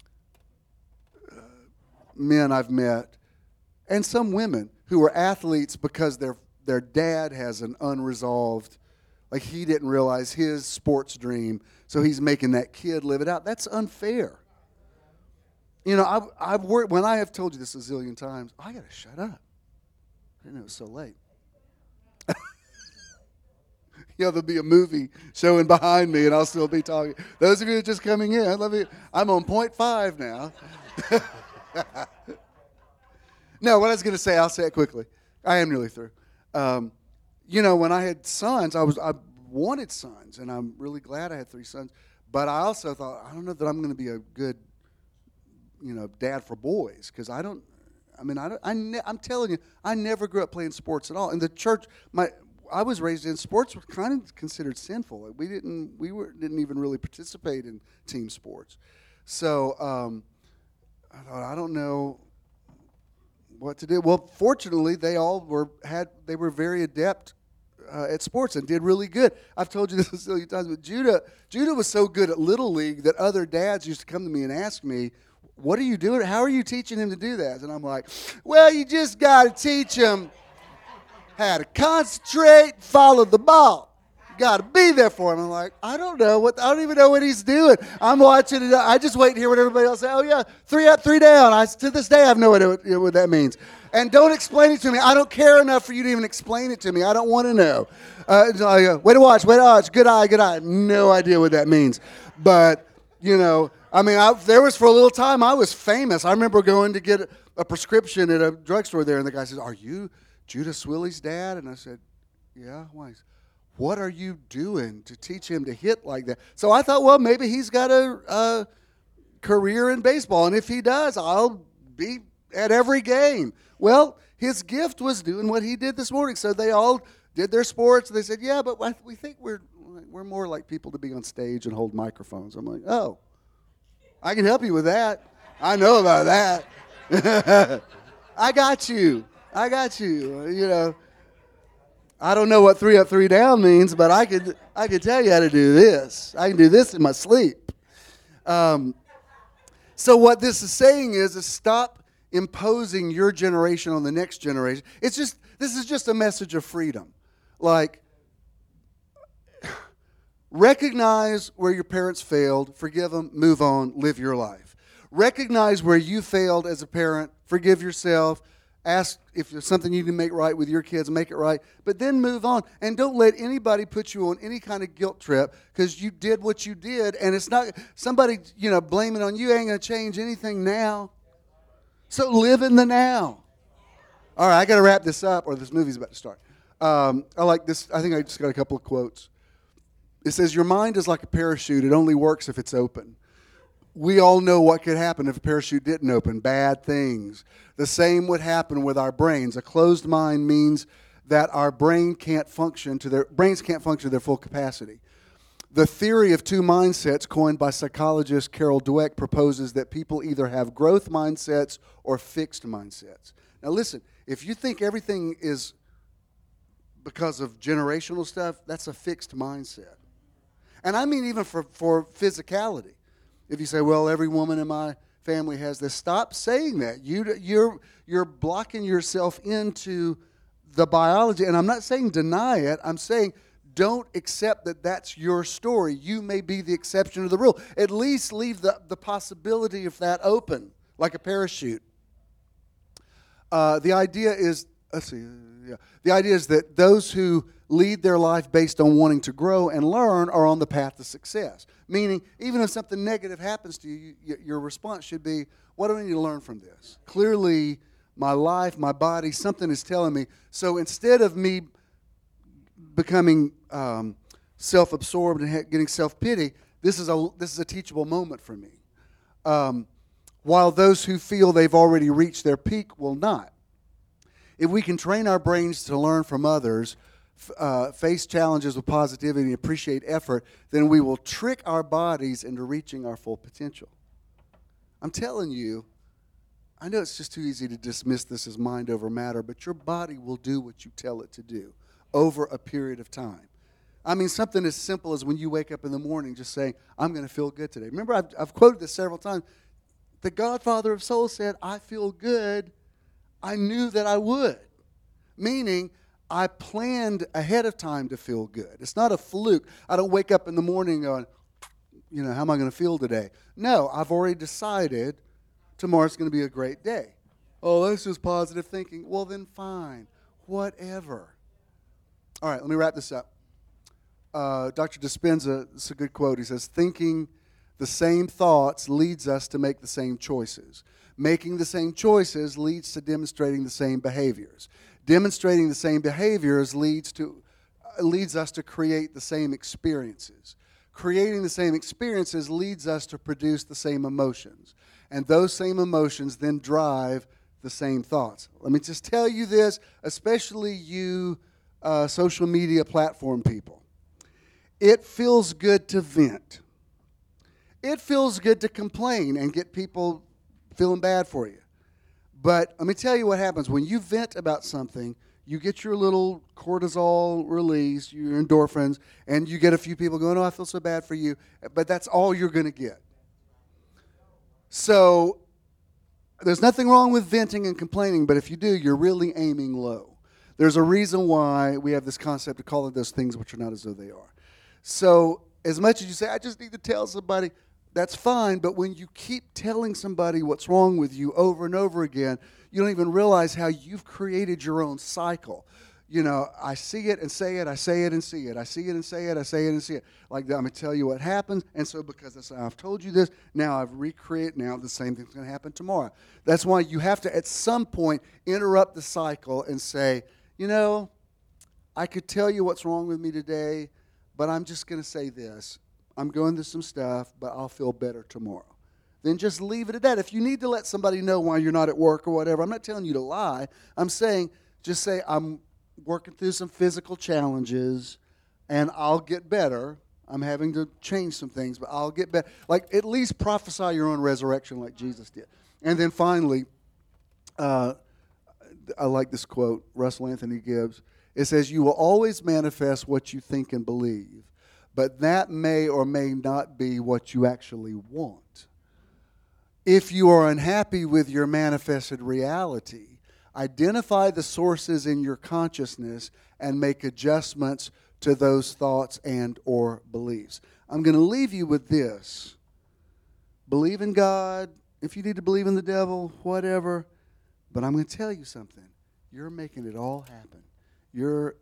men I've met, and some women, who are athletes because they're their dad has an unresolved, like he didn't realize his sports dream, so he's making that kid live it out. That's unfair. You know, I've, I've worked, when I have told you this a zillion times, I got to shut up. I didn't know it was so late. You know, there'll be a movie showing behind me, and I'll still be talking. Those of you that are just coming in, let me, I'm on point five now. No, what I was going to say, I'll say it quickly. I am nearly through. Um, you know, when I had sons, I was I wanted sons, and I'm really glad I had three sons. But I also thought, I don't know that I'm going to be a good, you know, dad for boys, because I don't. I mean, I don't, I ne- I'm telling you, I never grew up playing sports at all. In the church, my I was raised in sports were kind of considered sinful. We didn't we were didn't even really participate in team sports. So um, I thought, I don't know what to do. Well, fortunately, they all were had they were very adept uh, at sports and did really good. I've told you this a zillion times, but Judah Judah was so good at Little League that other dads used to come to me and ask me, "What are you doing? How are you teaching him to do that?" And I'm like, "Well, you just got to teach him how to concentrate, follow the ball. You got to be there for him. I'm like, I don't know what. I don't even know what he's doing. I'm watching it. I just wait to hear what everybody else says. Oh yeah, three up, three down. I to this day I have no idea what, what that means. And don't explain it to me. I don't care enough for you to even explain it to me. I don't want to know. Uh, like, uh, way to watch, way to watch. Good eye, good eye. No idea what that means. But you know, I mean, I, there was for a little time I was famous. I remember going to get a prescription at a drugstore there, and the guy says, "Are you Judah Swilley's dad?" And I said, "Yeah." Why? What are you doing to teach him to hit like that? So I thought, well, maybe he's got a, a career in baseball, and if he does, I'll be at every game. Well, his gift was doing what he did this morning. So they all did their sports. And they said, yeah, but we think we're we're more like people to be on stage and hold microphones. I'm like, oh, I can help you with that. I know about that. I got you. I got you. You know, I don't know what three up, three down means, but I could I could tell you how to do this. I can do this in my sleep. Um, so what this is saying is, is stop imposing your generation on the next generation. It's just, this is just a message of freedom. Like, recognize where your parents failed, forgive them, move on, live your life. Recognize where you failed as a parent, forgive yourself, ask if there's something you can make right with your kids, make it right, but then move on. And don't let anybody put you on any kind of guilt trip because you did what you did, and it's not, somebody, you know, blaming on you ain't going to change anything now. So live in the now. All right, I got to wrap this up, or this movie's about to start. Um, I like this. I think I just got a couple of quotes. It says, your mind is like a parachute. It only works if it's open. We all know what could happen if a parachute didn't open. Bad things. The same would happen with our brains. A closed mind means that our brain can't function to their brains can't function to their full capacity. The theory of two mindsets, coined by psychologist Carol Dweck, proposes that people either have growth mindsets or fixed mindsets. Now listen, if you think everything is because of generational stuff, that's a fixed mindset. And I mean even for, for physicality. If you say, well, every woman in my family has this, stop saying that. You, you're, you're blocking yourself into the biology. And I'm not saying deny it. I'm saying don't accept that that's your story. You may be the exception to the rule. At least leave the, the possibility of that open, like a parachute. Uh, the idea is, let's see, yeah. The idea is that those who lead their life based on wanting to grow and learn are on the path to success. Meaning, even if something negative happens to you, you your response should be, what do I need to learn from this? Clearly, my life, my body, something is telling me. So instead of me becoming um, self-absorbed and getting self-pity, this is a this is a teachable moment for me. Um, while those who feel they've already reached their peak will not. If we can train our brains to learn from others, f- uh, face challenges with positivity, and appreciate effort, then we will trick our bodies into reaching our full potential. I'm telling you, I know it's just too easy to dismiss this as mind over matter, but your body will do what you tell it to do over a period of time. I mean, something as simple as when you wake up in the morning just saying, I'm going to feel good today. Remember, I've, I've quoted this several times. The Godfather of Soul said, I feel good. I knew that I would. Meaning, I planned ahead of time to feel good. It's not a fluke. I don't wake up in the morning going, you know, how am I going to feel today? No, I've already decided tomorrow's going to be a great day. Oh, that's just positive thinking. Well, then fine. Whatever. All right, let me wrap this up. Uh, Doctor Dispenza, it's a good quote. He says, thinking the same thoughts leads us to make the same choices. Making the same choices leads to demonstrating the same behaviors. Demonstrating the same behaviors leads to uh, leads us to create the same experiences. Creating the same experiences leads us to produce the same emotions. And those same emotions then drive the same thoughts. Let me just tell you this, especially you uh, social media platform people. It feels good to vent. It feels good to complain and get people feeling bad for you. But let me tell you what happens. When you vent about something, you get your little cortisol release, your endorphins, and you get a few people going, oh, I feel so bad for you. But that's all you're going to get. So there's nothing wrong with venting and complaining, but if you do, you're really aiming low. There's a reason why we have this concept of calling those things which are not as though they are. So as much as you say, I just need to tell somebody, that's fine. But when you keep telling somebody what's wrong with you over and over again, you don't even realize how you've created your own cycle. You know, I see it and say it, I say it and see it. I see it and say it, I say it and see it. Like that, I'm going to tell you what happens. And so because that's, I've told you this, now I've recreated, now the same thing's going to happen tomorrow. That's why you have to, at some point, interrupt the cycle and say, you know, I could tell you what's wrong with me today, but I'm just going to say this. I'm going through some stuff, but I'll feel better tomorrow. Then just leave it at that. If you need to let somebody know why you're not at work or whatever, I'm not telling you to lie. I'm saying, just say, I'm working through some physical challenges, and I'll get better. I'm having to change some things, but I'll get better. Like, at least prophesy your own resurrection like Jesus did. And then finally, uh, I like this quote Russell Anthony gives. It says, you will always manifest what you think and believe, but that may or may not be what you actually want. If you are unhappy with your manifested reality, identify the sources in your consciousness and make adjustments to those thoughts and or beliefs. I'm going to leave you with this. Believe in God. If you need to believe in the devil, whatever. But I'm going to tell you something. You're making it all happen. You're,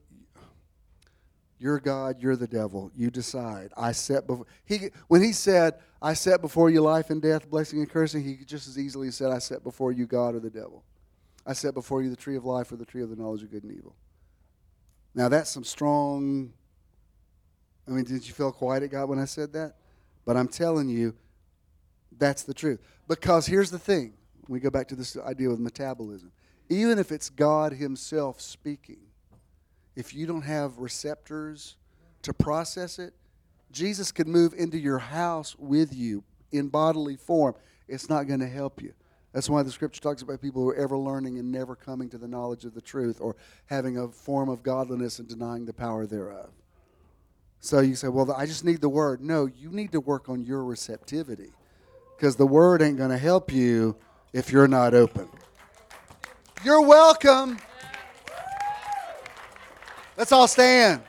you're God. You're the devil. You decide. I set before. He when he said, "I set before you life and death, blessing and cursing," he just as easily said, "I set before you God or the devil. I set before you the tree of life or the tree of the knowledge of good and evil." Now that's some strong. I mean, did you feel quiet it got when I said that? But I'm telling you, that's the truth. Because here's the thing. We go back to this idea with metabolism. Even if it's God himself speaking, if you don't have receptors to process it, Jesus could move into your house with you in bodily form. It's not going to help you. That's why the scripture talks about people who are ever learning and never coming to the knowledge of the truth, or having a form of godliness and denying the power thereof. So you say, well, I just need the word. No, you need to work on your receptivity, because the word ain't going to help you if you're not open. You're welcome. Let's all stand.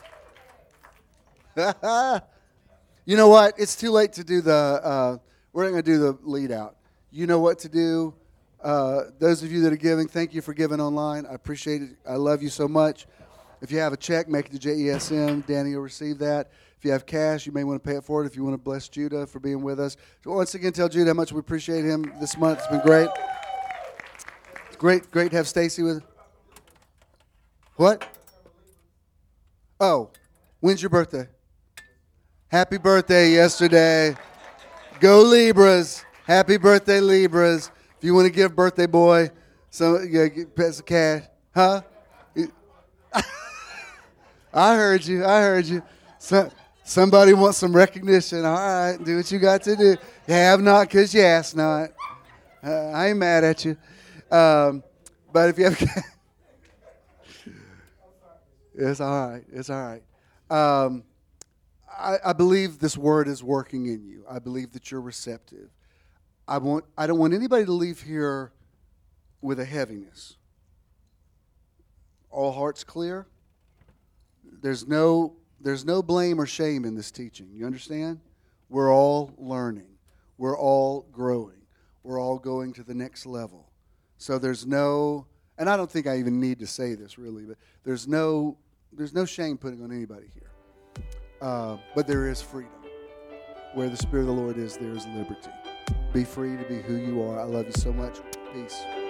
You know what? It's too late to do the, uh, we're not going to do the lead out. You know what to do. Uh, those of you that are giving, thank you for giving online. I appreciate it. I love you so much. If you have a check, make it to J E S M. Danny will receive that. If you have cash, you may want to pay it forward. If you want to bless Judah for being with us. So once again, tell Judah how much we appreciate him this month. It's been great. It's great, great to have Stacy with us. What? Oh, when's your birthday? Happy birthday yesterday. Go Libras. Happy birthday, Libras. If you want to give birthday boy some, yeah, pass the cash. Huh? I heard you. I heard you. So, somebody wants some recognition. All right, do what you got to do. You have not because you asked not. Uh, I ain't mad at you. Um, but if you have... It's all right. It's all right. Um, I, I believe this word is working in you. I believe that you're receptive. I want. I don't want anybody to leave here with a heaviness. All hearts clear. There's no. There's no blame or shame in this teaching. You understand? We're all learning. We're all growing. We're all going to the next level. So there's no. And I don't think I even need to say this really, but there's no. There's no shame putting on anybody here. Uh, but there is freedom. Where the Spirit of the Lord is, there is liberty. Be free to be who you are. I love you so much. Peace.